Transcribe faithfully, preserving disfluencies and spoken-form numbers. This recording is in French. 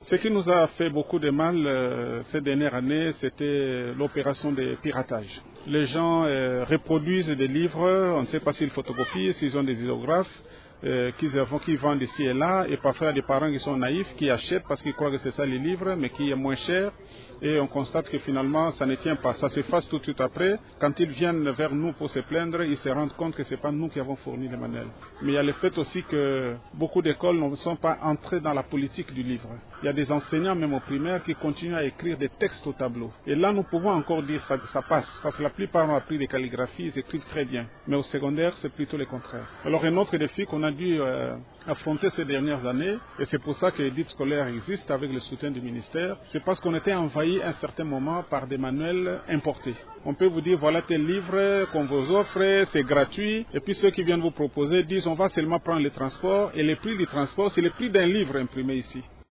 Ce qui nous a fait beaucoup de mal euh, ces dernières années, c'était l'opération de piratage. Les gens euh, reproduisent des livres, on ne sait pas s'ils photocopient, s'ils ont des isographes, euh, qu'ils qui vendent ici et là, et parfois il y a des parents qui sont naïfs, qui achètent parce qu'ils croient que c'est ça les livres, mais qui est moins cher. Et on constate que finalement, ça ne tient pas. Ça s'efface tout de suite après. Quand ils viennent vers nous pour se plaindre, ils se rendent compte que ce n'est pas nous qui avons fourni les manuels. Mais il y a le fait aussi que beaucoup d'écoles ne sont pas entrées dans la politique du livre. Il y a des enseignants, même au primaire, qui continuent à écrire des textes au tableau. Et là, nous pouvons encore dire que ça, ça passe. Parce que la plupart ont appris des calligraphies, ils écrivent très bien. Mais au secondaire, c'est plutôt le contraire. Alors, un autre défi qu'on a dû euh, affronter ces dernières années, et c'est pour ça que l'édite scolaire existe avec le soutien du ministère, c'est parce qu'on était envahi à un certain moment par des manuels importés. On peut vous dire, voilà tel livre qu'on vous offre, c'est gratuit. Et puis ceux qui viennent vous proposer disent, on va seulement prendre le transport. Et le prix du transport, c'est le prix d'un livre imprimé ici.